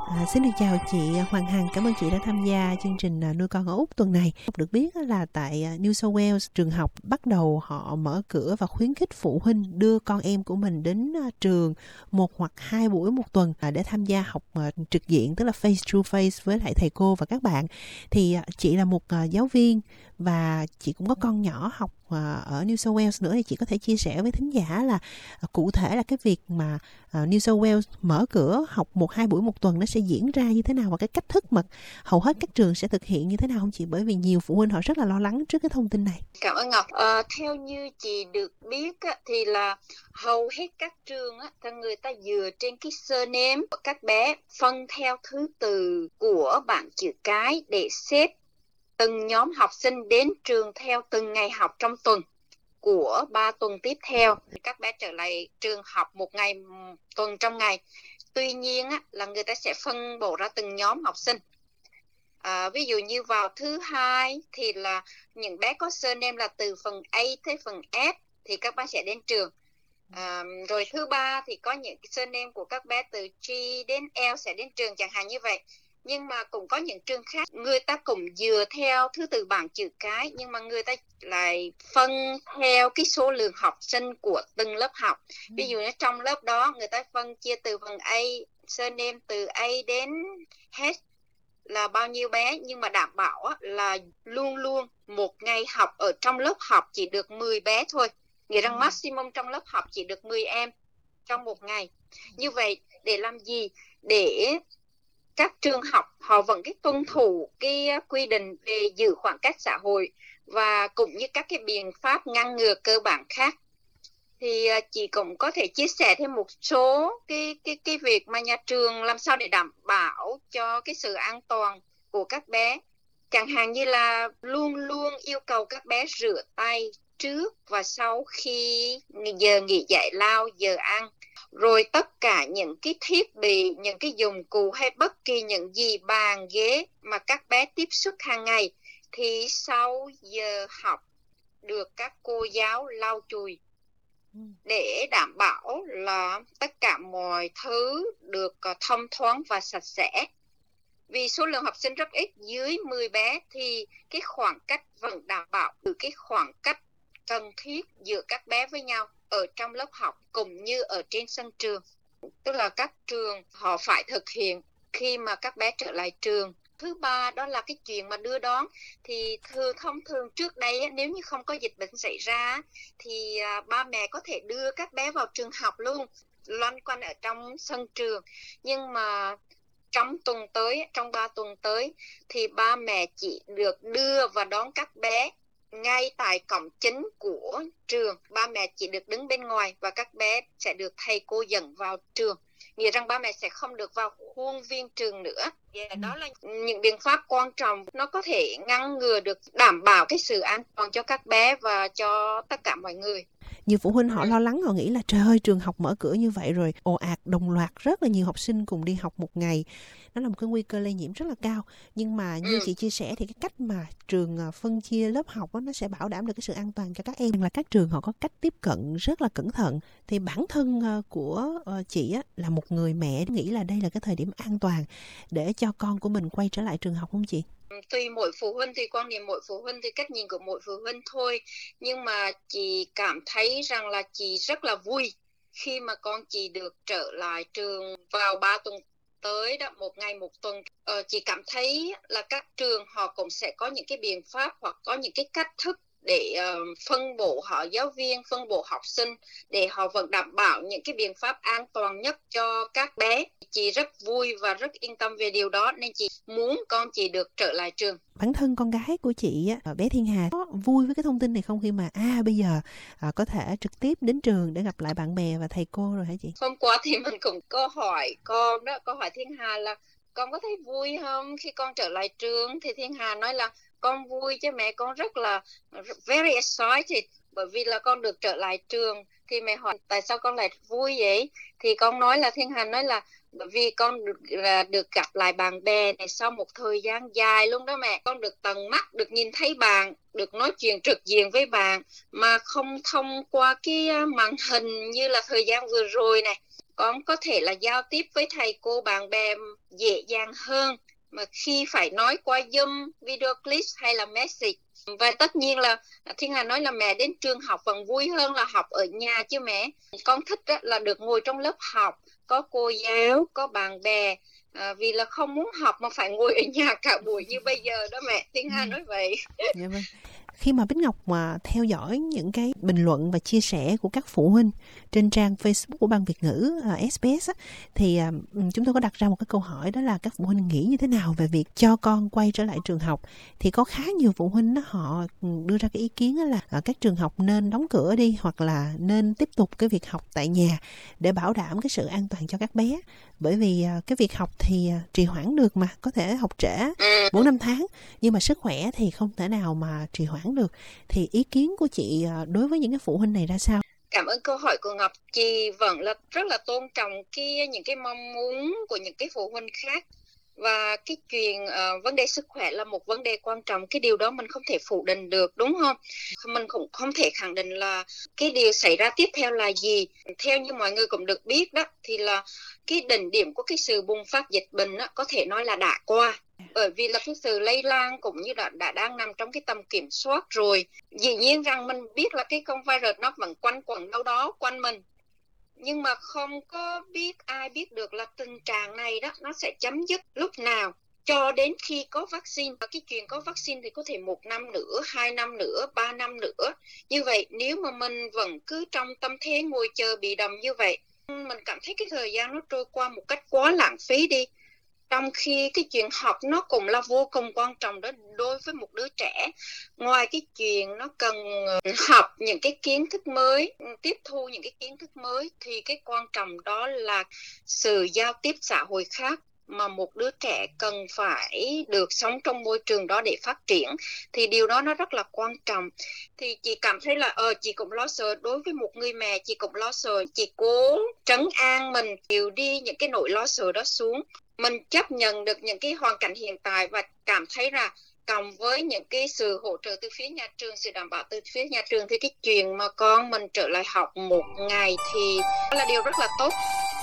Xin được chào chị Hoàng Hằng, cảm ơn chị đã tham gia chương trình Nuôi con ở Úc tuần này. Được biết là tại New South Wales, trường học bắt đầu họ mở cửa và khuyến khích phụ huynh đưa con em của mình đến trường 1 hoặc 2 buổi một tuần để tham gia học trực diện, tức là face to face với lại thầy cô và các bạn. Thì chị là một giáo viên và chị cũng có con nhỏ học ở New South Wales nữa, thì chị có thể chia sẻ với thính giả là cụ thể là cái việc mà New South Wales mở cửa học 1-2 buổi một tuần nó sẽ diễn ra như thế nào, và cái cách thức mà hầu hết các trường sẽ thực hiện như thế nào không chị? Bởi vì nhiều phụ huynh họ rất là lo lắng trước cái thông tin này. Cảm ơn Ngọc. Theo như chị được biết thì là hầu hết các trường thì người ta dựa trên cái surname của các bé, phân theo thứ tự của bảng chữ cái để xếp từng nhóm học sinh đến trường theo từng ngày học trong tuần của 3 tuần tiếp theo. Các bé trở lại trường học một ngày tuần trong ngày. Tuy nhiên là người ta sẽ phân bổ ra từng nhóm học sinh. Ví dụ như vào thứ hai thì là những bé có surname là từ phần A tới phần F thì các bé sẽ đến trường. Rồi thứ ba thì có những surname của các bé từ G đến L sẽ đến trường, chẳng hạn như vậy. Nhưng mà cũng có những trường khác, người ta cũng dựa theo thứ tự bảng chữ cái, nhưng mà người ta lại phân theo cái số lượng học sinh của từng lớp học. Ví dụ như trong lớp đó người ta phân chia từ phần A, surname từ A đến H là bao nhiêu bé, nhưng mà đảm bảo là luôn luôn một ngày học ở trong lớp học chỉ được 10 bé thôi. Nghĩa rằng maximum trong lớp học chỉ được 10 em trong một ngày. Như vậy để làm gì? Để các trường học họ vẫn cái tuân thủ cái quy định về giữ khoảng cách xã hội và cũng như các cái biện pháp ngăn ngừa cơ bản khác. Thì chị cũng có thể chia sẻ thêm một số cái việc mà nhà trường làm sao để đảm bảo cho cái sự an toàn của các bé. Chẳng hạn như là luôn luôn yêu cầu các bé rửa tay trước và sau khi giờ nghỉ giải lao, giờ ăn. Rồi tất cả những cái thiết bị, những cái dụng cụ hay bất kỳ những gì bàn ghế mà các bé tiếp xúc hàng ngày thì sau giờ học được các cô giáo lau chùi để đảm bảo là tất cả mọi thứ được thông thoáng và sạch sẽ. Vì số lượng học sinh rất ít, dưới 10 bé thì cái khoảng cách vẫn đảm bảo từ cái khoảng cách cần thiết giữa các bé với nhau ở trong lớp học cũng như ở trên sân trường. Tức là các trường họ phải thực hiện khi mà các bé trở lại trường. Thứ ba đó là cái chuyện mà đưa đón. Thì thông thường trước đây nếu như không có dịch bệnh xảy ra thì ba mẹ có thể đưa các bé vào trường học luôn, loanh quanh ở trong sân trường. Nhưng mà trong 3 tuần tới thì ba mẹ chỉ được đưa và đón các bé ngay tại cổng chính của trường. Ba mẹ chỉ được đứng bên ngoài và các bé sẽ được thầy cô dẫn vào trường. Nghĩa rằng ba mẹ sẽ không được vào khuôn viên trường nữa. Đó là những biện pháp quan trọng, nó có thể ngăn ngừa được, đảm bảo cái sự an toàn cho các bé và cho tất cả mọi người. Nhiều phụ huynh họ lo lắng, họ nghĩ là trời ơi, trường học mở cửa như vậy rồi ồ ạt đồng loạt rất là nhiều học sinh cùng đi học một ngày, nó là một cái nguy cơ lây nhiễm rất là cao. Nhưng mà như chị chia sẻ thì cái cách mà trường phân chia lớp học đó, nó sẽ bảo đảm được cái sự an toàn cho các em, là các trường họ có cách tiếp cận rất là cẩn thận. Thì bản thân của chị là một người mẹ, nghĩ là đây là cái thời điểm an toàn để cho con của mình quay trở lại trường học không chị? Tùy mỗi phụ huynh, tùy quan điểm mỗi phụ huynh, thì cách nhìn của mỗi phụ huynh thôi. Nhưng mà chị cảm thấy rằng là chị rất là vui khi mà con chị được trở lại trường vào 3 tuần tới đó, một ngày một tuần. Chị cảm thấy là các trường họ cũng sẽ có những cái biện pháp hoặc có những cái cách thức để phân bổ họ giáo viên, phân bổ học sinh để họ vẫn đảm bảo những cái biện pháp an toàn nhất cho các bé. Chị rất vui và rất yên tâm về điều đó, nên chị muốn con chị được trở lại trường. Bản thân con gái của chị, bé Thiên Hà, có vui với cái thông tin này không, khi mà bây giờ có thể trực tiếp đến trường để gặp lại bạn bè và thầy cô rồi hả chị? Hôm qua thì mình cũng có hỏi con đó, có hỏi Thiên Hà là con có thấy vui không khi con trở lại trường, thì Thiên Hà nói là con vui chứ mẹ, con rất là very excited bởi vì là con được trở lại trường. Thì mẹ hỏi tại sao con lại vui vậy, thì con nói là, Thiên Hà nói là bởi vì con được gặp lại bạn bè này sau một thời gian dài luôn đó mẹ. Con được tận mắt được nhìn thấy bạn, được nói chuyện trực diện với bạn mà không thông qua cái màn hình như là thời gian vừa rồi này. con có thể là giao tiếp với thầy cô bạn bè dễ dàng hơn mà khi phải nói qua Zoom, video clip hay là message. Và tất nhiên là Thiên Hà nói là mẹ đến trường học vẫn vui hơn là học ở nhà chứ mẹ. Con thích là được ngồi trong lớp học, có cô giáo, có bạn bè, vì là không muốn học mà phải ngồi ở nhà cả buổi như bây giờ đó mẹ. Thiên Hà nói vậy. Dạ vâng. Khi mà Bích Ngọc mà theo dõi những cái bình luận và chia sẻ của các phụ huynh trên trang Facebook của Ban Việt ngữ SBS á, thì chúng tôi có đặt ra một cái câu hỏi, đó là các phụ huynh nghĩ như thế nào về việc cho con quay trở lại trường học. Thì có khá nhiều phụ huynh đó, họ đưa ra cái ý kiến là các trường học nên đóng cửa đi, hoặc là nên tiếp tục cái việc học tại nhà để bảo đảm cái sự an toàn cho các bé. Bởi vì cái việc học thì trì hoãn được mà, có thể học trễ 4-5 tháng, nhưng mà sức khỏe thì không thể nào mà trì hoãn được. Thì ý kiến của chị đối với những cái phụ huynh này ra sao? Cảm ơn câu hỏi của Ngọc. Chị vẫn là rất là tôn trọng những cái mong muốn của những cái phụ huynh khác. Và cái chuyện vấn đề sức khỏe là một vấn đề quan trọng. Cái điều đó mình không thể phủ định được, đúng không? Mình cũng không thể khẳng định là cái điều xảy ra tiếp theo là gì. Theo như mọi người cũng được biết đó, thì là cái đỉnh điểm của cái sự bùng phát dịch bệnh đó, có thể nói là đã qua. Bởi vì là cái sự lây lan cũng như đã đang nằm trong cái tầm kiểm soát rồi. Dĩ nhiên rằng mình biết là cái con virus nó vẫn quanh quẩn đâu đó quanh mình. Nhưng mà không có ai biết được là tình trạng này đó nó sẽ chấm dứt lúc nào, cho đến khi có vaccine. Và cái chuyện có vaccine thì có thể 1 năm nữa, 2 năm nữa, 3 năm nữa. Như vậy nếu mà mình vẫn cứ trong tâm thế ngồi chờ bị đầm như vậy, mình cảm thấy cái thời gian nó trôi qua một cách quá lãng phí đi. Trong khi cái chuyện học nó cũng là vô cùng quan trọng đó đối với một đứa trẻ. Ngoài cái chuyện nó cần học những cái kiến thức mới, tiếp thu những cái kiến thức mới, thì cái quan trọng đó là sự giao tiếp xã hội khác mà một đứa trẻ cần phải được sống trong môi trường đó để phát triển. Thì điều đó nó rất là quan trọng. Thì chị cảm thấy là chị cũng lo sợ. Đối với một người mẹ, chị cũng lo sợ. Chị cố trấn an mình, điều đi những cái nỗi lo sợ đó xuống. Mình chấp nhận được những cái hoàn cảnh hiện tại và cảm thấy là cộng với những cái sự hỗ trợ từ phía nhà trường, sự đảm bảo từ phía nhà trường, thì cái chuyện mà con mình trở lại học một ngày thì đó là điều rất là tốt.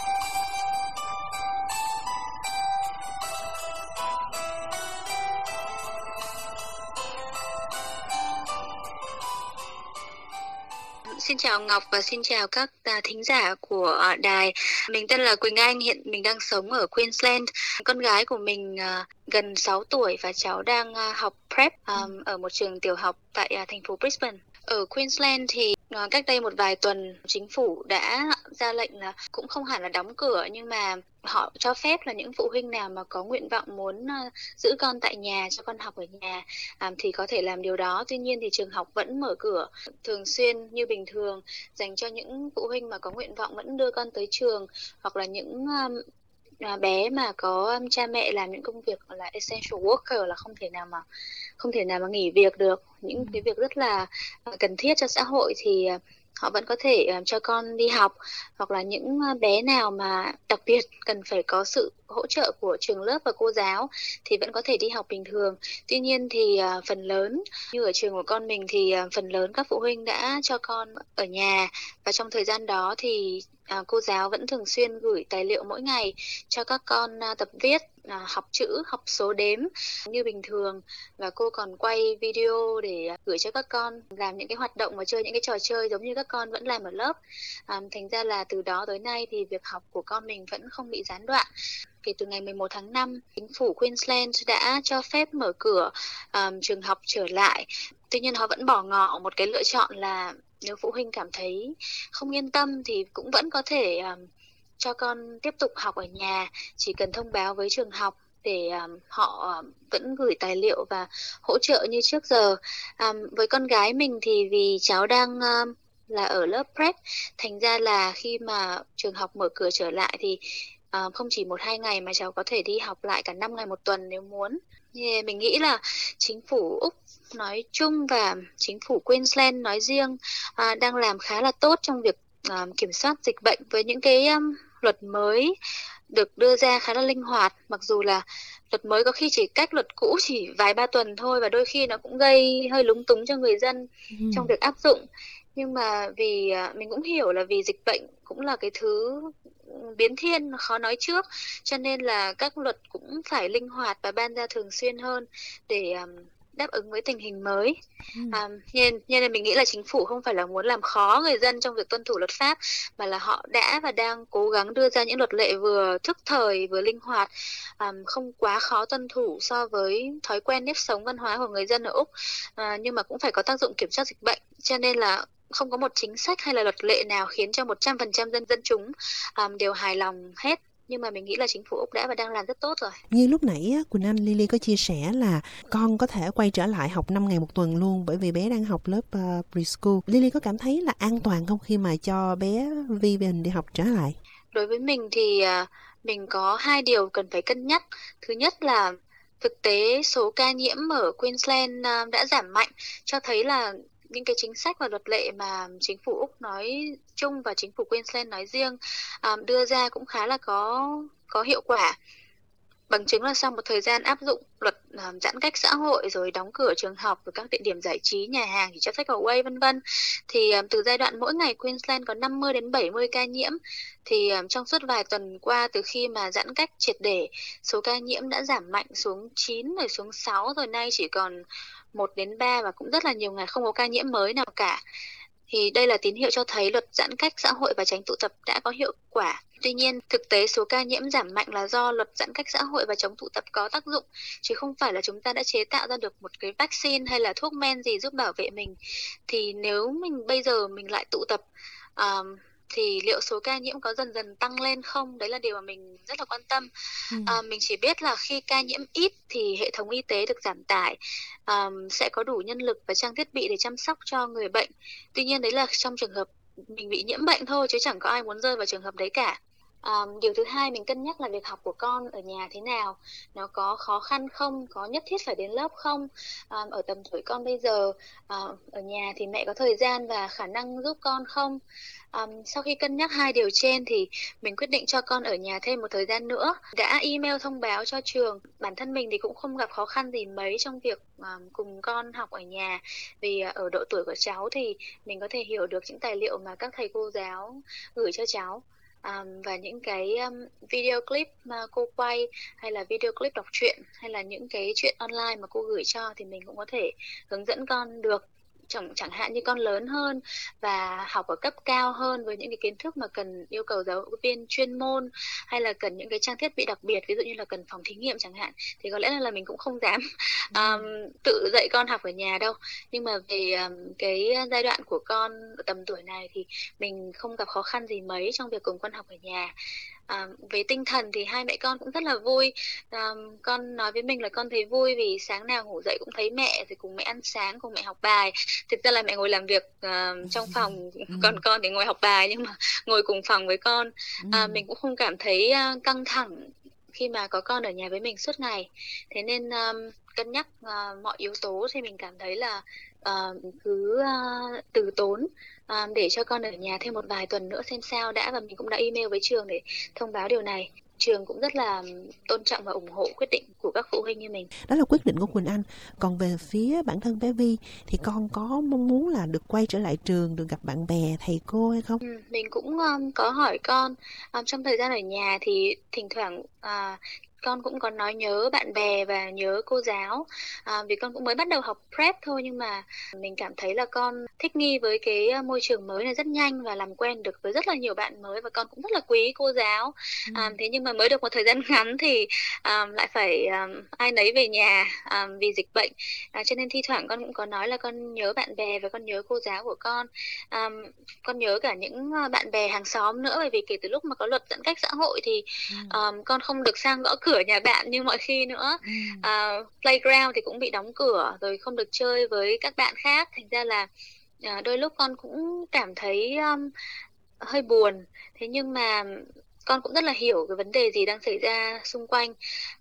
Xin chào Ngọc và xin chào các thính giả của đài. Mình tên là Quỳnh Anh, hiện mình đang sống ở Queensland. Con gái của mình gần 6 tuổi và cháu đang học prep ở một trường tiểu học tại thành phố Brisbane. Ở Queensland thì cách đây một vài tuần, chính phủ đã ra lệnh là cũng không hẳn là đóng cửa, nhưng mà họ cho phép là những phụ huynh nào mà có nguyện vọng muốn giữ con tại nhà, cho con học ở nhà thì có thể làm điều đó. Tuy nhiên thì trường học vẫn mở cửa thường xuyên như bình thường, dành cho những phụ huynh mà có nguyện vọng vẫn đưa con tới trường, hoặc là những bé mà có cha mẹ làm những công việc là essential worker, là không thể nào mà nghỉ việc được, những cái việc rất là cần thiết cho xã hội, thì họ vẫn có thể cho con đi học. Hoặc là những bé nào mà đặc biệt cần phải có sự hỗ trợ của trường lớp và cô giáo thì vẫn có thể đi học bình thường. Tuy nhiên thì phần lớn, như ở trường của con mình, thì phần lớn các phụ huynh đã cho con ở nhà, và trong thời gian đó thì cô giáo vẫn thường xuyên gửi tài liệu mỗi ngày cho các con tập viết, học chữ, học số đếm như bình thường, và cô còn quay video để gửi cho các con làm những cái hoạt động và chơi những cái trò chơi giống như các con vẫn làm ở lớp. Thành ra là từ đó tới nay thì việc học của con mình vẫn không bị gián đoạn. Kể từ ngày 11 tháng 5, chính phủ Queensland đã cho phép mở cửa trường học trở lại. Tuy nhiên họ vẫn bỏ ngỏ một cái lựa chọn là nếu phụ huynh cảm thấy không yên tâm thì cũng vẫn có thể cho con tiếp tục học ở nhà, chỉ cần thông báo với trường học để họ vẫn gửi tài liệu và hỗ trợ như trước giờ. Với con gái mình thì vì cháu đang là ở lớp prep, thành ra là khi mà trường học mở cửa trở lại thì không chỉ 1-2 ngày mà cháu có thể đi học lại cả 5 ngày một tuần nếu muốn. Mình nghĩ là chính phủ Úc nói chung và chính phủ Queensland nói riêng đang làm khá là tốt trong việc kiểm soát dịch bệnh với những cái luật mới được đưa ra khá là linh hoạt. Mặc dù là luật mới có khi chỉ cách luật cũ chỉ vài ba tuần thôi, và đôi khi nó cũng gây hơi lúng túng cho người dân trong việc áp dụng. Nhưng mà vì mình cũng hiểu là vì dịch bệnh cũng là cái thứ biến thiên khó nói trước, cho nên là các luật cũng phải linh hoạt và ban ra thường xuyên hơn để đáp ứng với tình hình mới. Nên là mình nghĩ là chính phủ không phải là muốn làm khó người dân trong việc tuân thủ luật pháp, mà là họ đã và đang cố gắng đưa ra những luật lệ vừa thức thời vừa linh hoạt, không quá khó tuân thủ so với thói quen nếp sống văn hóa của người dân ở Úc, nhưng mà cũng phải có tác dụng kiểm soát dịch bệnh. Cho nên là không có một chính sách hay là luật lệ nào khiến cho 100% dân chúng đều hài lòng hết. Nhưng mà mình nghĩ là chính phủ Úc đã và đang làm rất tốt rồi. Như lúc nãy Quỳnh Anh, Lily có chia sẻ là con có thể quay trở lại học 5 ngày một tuần luôn, bởi vì bé đang học lớp preschool. Lily có cảm thấy là an toàn không khi mà cho bé Vivian đi học trở lại? Đối với mình thì mình có 2 điều cần phải cân nhắc. Thứ nhất là thực tế số ca nhiễm ở Queensland đã giảm mạnh, cho thấy là những cái chính sách và luật lệ mà chính phủ Úc nói chung và chính phủ Queensland nói riêng đưa ra cũng khá là có hiệu quả. Bằng chứng là sau một thời gian áp dụng luật giãn cách xã hội, rồi đóng cửa trường học, rồi các địa điểm giải trí, nhà hàng chỉ cho take away vân vân, thì từ giai đoạn mỗi ngày Queensland có 50 đến 70 ca nhiễm, thì trong suốt vài tuần qua, từ khi mà giãn cách triệt để, số ca nhiễm đã giảm mạnh xuống 9 rồi xuống 6, rồi nay chỉ còn 1 đến 3 và cũng rất là nhiều ngày không có ca nhiễm mới nào cả. Thì đây là tín hiệu cho thấy luật giãn cách xã hội và tránh tụ tập đã có hiệu quả. Tuy nhiên, thực tế số ca nhiễm giảm mạnh là do luật giãn cách xã hội và chống tụ tập có tác dụng, chứ không phải là chúng ta đã chế tạo ra được một cái vaccine hay là thuốc men gì giúp bảo vệ mình. Thì nếu bây giờ mình lại tụ tập, thì liệu số ca nhiễm có dần dần tăng lên không? Đấy là điều mà mình rất là quan tâm. Mình chỉ biết là khi ca nhiễm ít thì hệ thống y tế được giảm tải, sẽ có đủ nhân lực và trang thiết bị để chăm sóc cho người bệnh. Tuy nhiên đấy là trong trường hợp mình bị nhiễm bệnh thôi, chứ chẳng có ai muốn rơi vào trường hợp đấy cả. Điều thứ hai mình cân nhắc là việc học của con ở nhà thế nào, nó có khó khăn không, có nhất thiết phải đến lớp không. Ở tầm tuổi con bây giờ, ở nhà thì mẹ có thời gian và khả năng giúp con không. Sau khi cân nhắc 2 điều trên thì mình quyết định cho con ở nhà thêm một thời gian nữa. Đã email thông báo cho trường. Bản thân mình thì cũng không gặp khó khăn gì mấy trong việc cùng con học ở nhà, vì ở độ tuổi của cháu thì mình có thể hiểu được những tài liệu mà các thầy cô giáo gửi cho cháu. Và những cái video clip mà cô quay, hay là video clip đọc truyện, hay là những cái chuyện online mà cô gửi cho, thì mình cũng có thể hướng dẫn con được. Chẳng hạn như con lớn hơn và học ở cấp cao hơn với những cái kiến thức mà cần yêu cầu giáo viên chuyên môn, hay là cần những cái trang thiết bị đặc biệt, ví dụ như là cần phòng thí nghiệm chẳng hạn, thì có lẽ là mình cũng không dám tự dạy con học ở nhà đâu. Nhưng mà về cái giai đoạn của con ở tầm tuổi này thì mình không gặp khó khăn gì mấy trong việc cùng con học ở nhà. Về tinh thần thì hai mẹ con cũng rất là vui. Con nói với mình là con thấy vui vì sáng nào ngủ dậy cũng thấy mẹ, rồi cùng mẹ ăn sáng, cùng mẹ học bài. Thực ra là mẹ ngồi làm việc trong phòng, còn con thì ngồi học bài, nhưng mà ngồi cùng phòng với con. Mình cũng không cảm thấy căng thẳng khi mà có con ở nhà với mình suốt ngày. Thế nên cân nhắc mọi yếu tố thì mình cảm thấy là cứ từ tốn để cho con ở nhà thêm một vài tuần nữa xem sao đã. Và mình cũng đã email với trường để thông báo điều này. Trường cũng rất là tôn trọng và ủng hộ quyết định của các phụ huynh như mình. Đó là quyết định của Quỳnh Anh. Còn về phía bản thân bé Vi thì con có mong muốn là được quay trở lại trường, được gặp bạn bè, thầy cô hay không? Mình cũng có hỏi con. Trong thời gian ở nhà thì thỉnh thoảng con cũng có nói nhớ bạn bè và nhớ cô giáo, vì con cũng mới bắt đầu học prep thôi, nhưng mà mình cảm thấy là con thích nghi với cái môi trường mới này rất nhanh và làm quen được với rất là nhiều bạn mới, và con cũng rất là quý cô giáo. Thế nhưng mà mới được một thời gian ngắn thì lại phải ai nấy về nhà vì dịch bệnh, cho nên thi thoảng con cũng có nói là con nhớ bạn bè và con nhớ cô giáo của con. Con nhớ cả những bạn bè hàng xóm nữa, bởi vì kể từ lúc mà có luật giãn cách xã hội thì con không được sang gõ cửa nhà bạn như mọi khi nữa. Playground thì cũng bị đóng cửa, rồi không được chơi với các bạn khác. Thành ra là đôi lúc con cũng cảm thấy hơi buồn. Thế nhưng mà con cũng rất là hiểu cái vấn đề gì đang xảy ra xung quanh.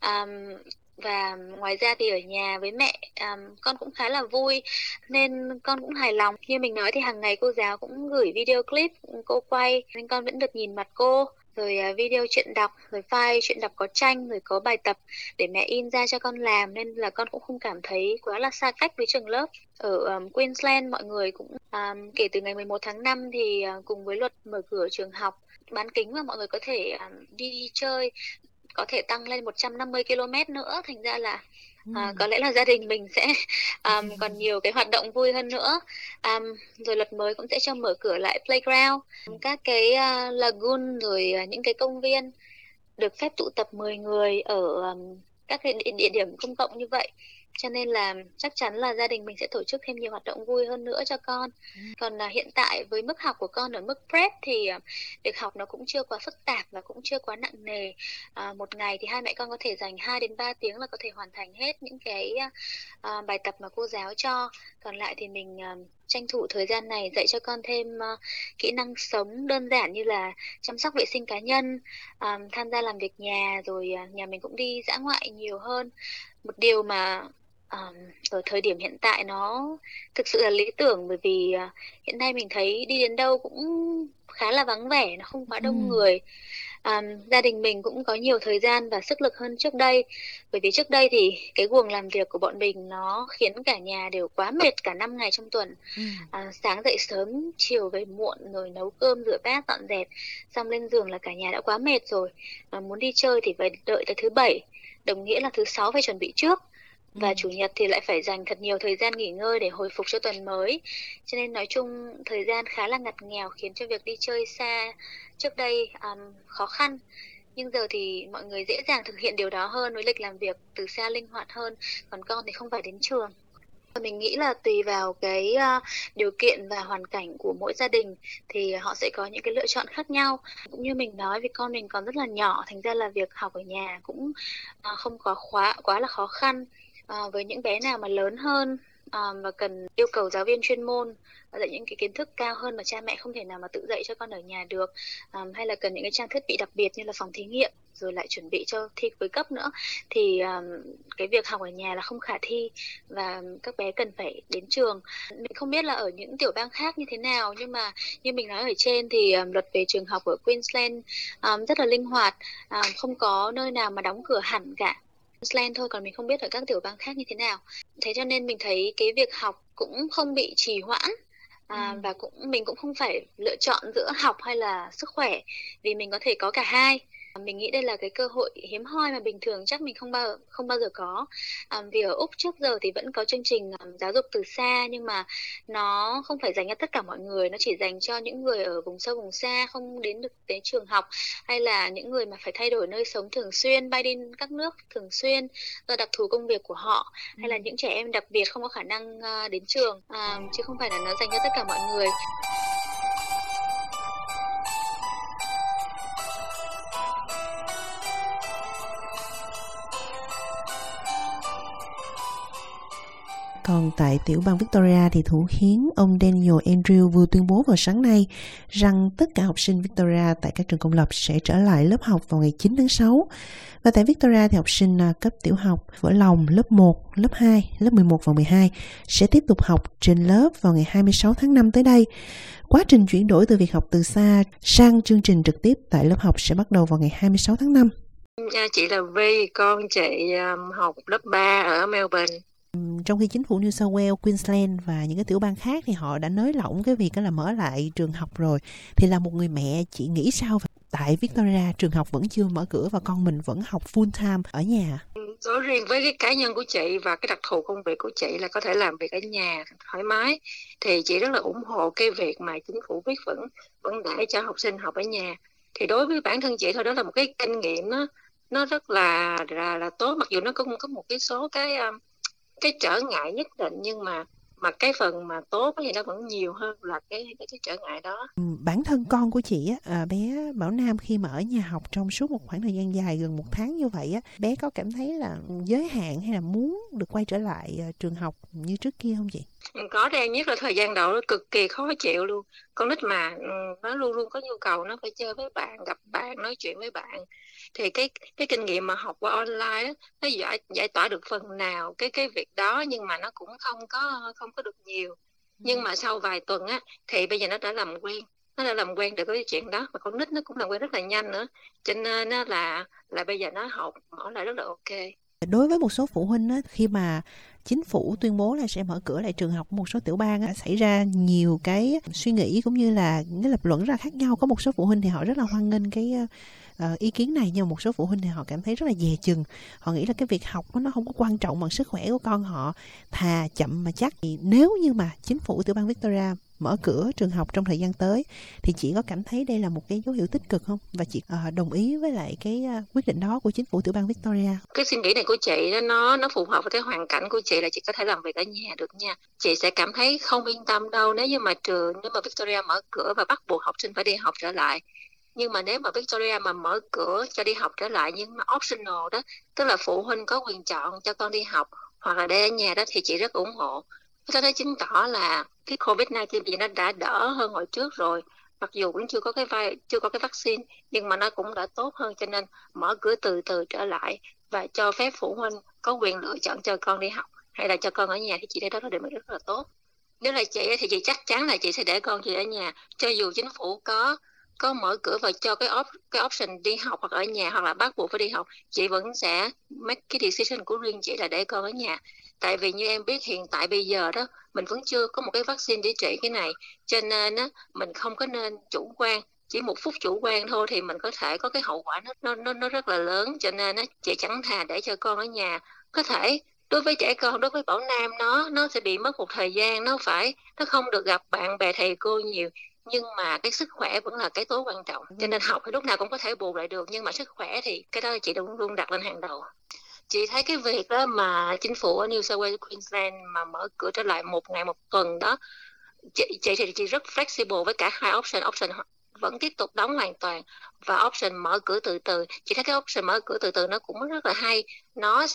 Và ngoài ra thì ở nhà với mẹ con cũng khá là vui, nên con cũng hài lòng. Như mình nói thì hàng ngày cô giáo cũng gửi video clip cô quay, nên con vẫn được nhìn mặt cô. rồi video chuyện đọc, rồi file chuyện đọc có tranh, rồi có bài tập để mẹ in ra cho con làm, nên là con cũng không cảm thấy quá là xa cách với trường lớp. Ở Queensland mọi người cũng kể từ ngày 11 tháng 5 thì cùng với luật mở cửa trường học bán kính mà mọi người có thể đi chơi có thể tăng lên 150 km nữa, thành ra là có lẽ là gia đình mình sẽ còn nhiều cái hoạt động vui hơn nữa. Rồi luật mới cũng sẽ cho mở cửa lại playground, các cái lagoon, rồi những cái công viên được phép tụ tập 10 người ở các cái địa điểm công cộng như vậy. Cho nên là chắc chắn là gia đình mình sẽ tổ chức thêm nhiều hoạt động vui hơn nữa cho con. Còn hiện tại với mức học của con ở mức prep thì việc học nó cũng chưa quá phức tạp và cũng chưa quá nặng nề. Một ngày thì hai mẹ con có thể dành 2 đến 3 tiếng là có thể hoàn thành hết những cái bài tập mà cô giáo cho. Còn lại thì mình tranh thủ thời gian này dạy cho con thêm kỹ năng sống đơn giản như là chăm sóc vệ sinh cá nhân, tham gia làm việc nhà, rồi nhà mình cũng đi dã ngoại nhiều hơn. Một điều mà ở thời điểm hiện tại nó thực sự là lý tưởng, bởi vì hiện nay mình thấy đi đến đâu cũng khá là vắng vẻ, nó không quá đông người. Gia đình mình cũng có nhiều thời gian và sức lực hơn trước đây, bởi vì trước đây thì cái guồng làm việc của bọn mình nó khiến cả nhà đều quá mệt cả 5 ngày trong tuần. Sáng dậy sớm, chiều về muộn, rồi nấu cơm, rửa bát, dọn dẹp, xong lên giường là cả nhà đã quá mệt rồi. Muốn đi chơi thì phải đợi tới thứ Bảy, đồng nghĩa là thứ Sáu phải chuẩn bị trước, và Chủ nhật thì lại phải dành thật nhiều thời gian nghỉ ngơi để hồi phục cho tuần mới. Cho nên nói chung thời gian khá là ngặt nghèo, khiến cho việc đi chơi xa trước đây khó khăn. Nhưng giờ thì mọi người dễ dàng thực hiện điều đó hơn, với lịch làm việc từ xa linh hoạt hơn. Còn con thì không phải đến trường. Mình nghĩ là tùy vào cái điều kiện và hoàn cảnh của mỗi gia đình thì họ sẽ có những cái lựa chọn khác nhau. Cũng như mình nói, vì con mình còn rất là nhỏ, thành ra là việc học ở nhà cũng không có quá là khó khăn. Với những bé nào mà lớn hơn và cần yêu cầu giáo viên chuyên môn dạy những cái kiến thức cao hơn mà cha mẹ không thể nào mà tự dạy cho con ở nhà được, hay là cần những cái trang thiết bị đặc biệt như là phòng thí nghiệm, rồi lại chuẩn bị cho thi cuối cấp nữa, thì cái việc học ở nhà là không khả thi và các bé cần phải đến trường. Mình không biết là ở những tiểu bang khác như thế nào, nhưng mà như mình nói ở trên thì luật về trường học ở Queensland rất là linh hoạt, không có nơi nào mà đóng cửa hẳn cả. Queensland thôi, còn mình không biết ở các tiểu bang khác như thế nào. Thế cho nên mình thấy cái việc học cũng không bị trì hoãn, và mình cũng không phải lựa chọn giữa học hay là sức khỏe, vì mình có thể có cả hai. Mình nghĩ đây là cái cơ hội hiếm hoi mà bình thường chắc mình không bao giờ có. Vì ở Úc trước giờ thì vẫn có chương trình giáo dục từ xa, nhưng mà nó không phải dành cho tất cả mọi người, nó chỉ dành cho những người ở vùng sâu vùng xa không đến được đến trường học, hay là những người mà phải thay đổi nơi sống thường xuyên, bay đi các nước thường xuyên do đặc thù công việc của họ, hay là những trẻ em đặc biệt không có khả năng đến trường, chứ không phải là nó dành cho tất cả mọi người. Còn tại tiểu bang Victoria thì thủ hiến ông Daniel Andrews vừa tuyên bố vào sáng nay rằng tất cả học sinh Victoria tại các trường công lập sẽ trở lại lớp học vào ngày 9 tháng 6. Và tại Victoria thì học sinh cấp tiểu học Vỡ Lòng lớp 1, lớp 2, lớp 11 và 12 sẽ tiếp tục học trên lớp vào ngày 26 tháng 5 tới đây. Quá trình chuyển đổi từ việc học từ xa sang chương trình trực tiếp tại lớp học sẽ bắt đầu vào ngày 26 tháng 5. Chị là Vi, con chị học lớp 3 ở Melbourne. Trong khi chính phủ New South Wales, Queensland và những cái tiểu bang khác thì họ đã nới lỏng cái việc đó là mở lại trường học rồi, thì là một người mẹ, chị nghĩ sao tại Victoria trường học vẫn chưa mở cửa và con mình vẫn học full time ở nhà? Đối riêng với cái cá nhân của chị và cái đặc thù công việc của chị là có thể làm việc ở nhà thoải mái, thì chị rất là ủng hộ cái việc mà chính phủ quyết vẫn để cho học sinh học ở nhà. Thì đối với bản thân chị thôi, đó là một cái kinh nghiệm nó rất là tốt, mặc dù nó cũng có một cái số cái trở ngại nhất định, nhưng mà cái phần mà tốt thì nó vẫn nhiều hơn là cái trở ngại đó. Bản thân con của chị á, bé Bảo Nam khi mà ở nhà học trong suốt một khoảng thời gian dài gần 1 tháng như vậy á, bé có cảm thấy là giới hạn hay là muốn được quay trở lại trường học như trước kia không chị? Có đây, nhất là thời gian đầu nó cực kỳ khó chịu luôn. Con nít mà nó luôn luôn có nhu cầu nó phải chơi với bạn, gặp bạn, nói chuyện với bạn. Thì cái kinh nghiệm mà học qua online á, nó giải tỏa được phần nào cái việc đó, nhưng mà nó cũng không có được nhiều. Nhưng mà sau vài tuần á thì bây giờ nó đã làm quen. nó đã làm quen được với chuyện đó, và con nít nó cũng làm quen rất là nhanh nữa, cho nên nó là bây giờ nó học mở lại rất là ok. Đối với một số phụ huynh á, khi mà chính phủ tuyên bố là sẽ mở cửa lại trường học, một số tiểu bang á, xảy ra nhiều cái suy nghĩ cũng như là những lập luận rất là khác nhau. Có một số phụ huynh thì họ rất là hoan nghênh cái ý kiến này, nhưng mà một số phụ huynh thì họ cảm thấy rất là dè chừng. Họ nghĩ là cái việc học nó không có quan trọng bằng sức khỏe của con họ, thà chậm mà chắc. Thì nếu như mà chính phủ tiểu bang Victoria mở cửa trường học trong thời gian tới thì chị có cảm thấy đây là một cái dấu hiệu tích cực không? Và chị đồng ý với lại cái quyết định đó của chính phủ tiểu bang Victoria? Cái suy nghĩ này của chị nó phù hợp với cái hoàn cảnh của chị, là chị có thể làm việc ở nhà được nha. Chị sẽ cảm thấy không yên tâm đâu nếu như mà Victoria mở cửa và bắt buộc học sinh phải đi học trở lại. Nhưng mà nếu mà Victoria mà mở cửa cho đi học trở lại nhưng mà optional đó, tức là phụ huynh có quyền chọn cho con đi học hoặc là để ở nhà đó, thì chị rất ủng hộ. Cái đó chứng tỏ là cái COVID-19 thì nó đã đỡ hơn hồi trước rồi. Mặc dù cũng chưa có cái vaccine, nhưng mà nó cũng đã tốt hơn, cho nên mở cửa từ từ trở lại và cho phép phụ huynh có quyền lựa chọn cho con đi học hay là cho con ở nhà, thì chị thấy đó là điều rất là tốt. Nếu là chị thì chị chắc chắn là chị sẽ để con chị ở nhà, cho dù chính phủ có mở cửa và cho cái option đi học hoặc ở nhà, hoặc là bắt buộc phải đi học, chị vẫn sẽ make cái decision của riêng chị là để con ở nhà. Tại vì như em biết hiện tại bây giờ đó, mình vẫn chưa có một cái vaccine để trị cái này, cho nên á mình không có nên chủ quan. Chỉ một phút chủ quan thôi thì mình có thể có cái hậu quả nó rất là lớn. Cho nên á chị chẳng thà để cho con ở nhà. Có thể đối với trẻ con, đối với Bảo Nam, nó sẽ bị mất một thời gian, nó không được gặp bạn bè thầy cô nhiều, nhưng mà cái sức khỏe vẫn là cái tối quan trọng. Cho nên học thì lúc nào cũng có thể bù lại được, nhưng mà sức khỏe thì cái đó chị luôn đặt lên hàng đầu. Chị thấy cái việc đó mà chính phủ ở New South Wales, Queensland mà mở cửa trở lại một ngày một tuần đó, chị rất flexible với cả hai option vẫn tiếp tục đóng hoàn toàn và option mở cửa từ từ. Chị thấy cái option mở cửa từ từ nó cũng rất là hay. Nó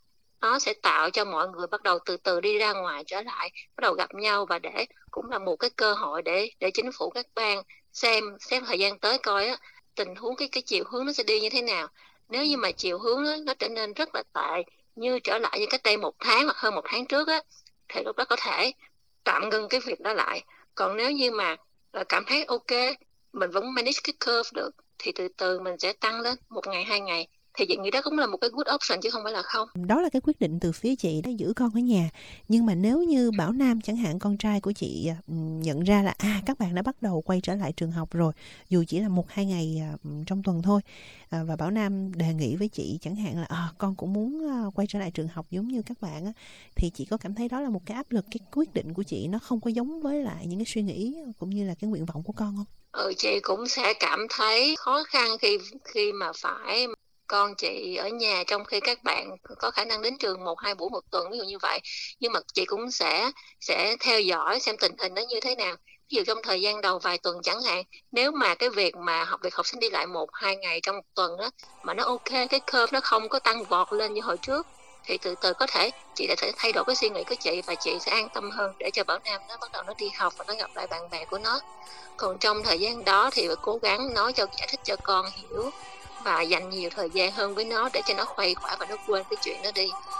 sẽ tạo cho mọi người bắt đầu từ từ đi ra ngoài trở lại, bắt đầu gặp nhau, và để cũng là một cái cơ hội để chính phủ các bang xem thời gian tới coi á, tình huống cái chiều hướng nó sẽ đi như thế nào. Nếu như mà chiều hướng nó trở nên rất là tệ, như trở lại như cách đây 1 tháng hoặc hơn 1 tháng trước á, thì lúc đó có thể tạm ngưng cái việc đó lại. Còn nếu như mà cảm thấy ok, mình vẫn manage cái curve được, thì từ từ mình sẽ tăng lên 1 ngày 2 ngày. Thì chị nghĩ đó cũng là một cái good option chứ không phải là không. Đó là cái quyết định từ phía chị đó, giữ con ở nhà. Nhưng mà nếu như Bảo Nam chẳng hạn, con trai của chị nhận ra là các bạn đã bắt đầu quay trở lại trường học rồi, dù chỉ là 1-2 ngày trong tuần thôi, và Bảo Nam đề nghị với chị chẳng hạn là con cũng muốn quay trở lại trường học giống như các bạn á, thì chị có cảm thấy đó là một cái áp lực, cái quyết định của chị nó không có giống với lại những cái suy nghĩ cũng như là cái nguyện vọng của con không? Chị cũng sẽ cảm thấy khó khăn khi mà phải con chị ở nhà trong khi các bạn có khả năng đến trường 1-2 buổi một tuần, ví dụ như vậy. Nhưng mà chị cũng sẽ theo dõi xem tình hình nó như thế nào. Ví dụ trong thời gian đầu vài tuần chẳng hạn, nếu mà cái việc học sinh đi lại 1-2 ngày trong một tuần đó mà nó ok, cái curve nó không có tăng vọt lên như hồi trước, thì từ từ có thể chị đã thể thay đổi cái suy nghĩ của chị, và chị sẽ an tâm hơn để cho Bảo Nam nó bắt đầu nó đi học và nó gặp lại bạn bè của nó. Còn trong thời gian đó thì phải cố gắng giải thích cho con hiểu và dành nhiều thời gian hơn với nó để cho nó khuây khỏa và nó quên cái chuyện đó đi.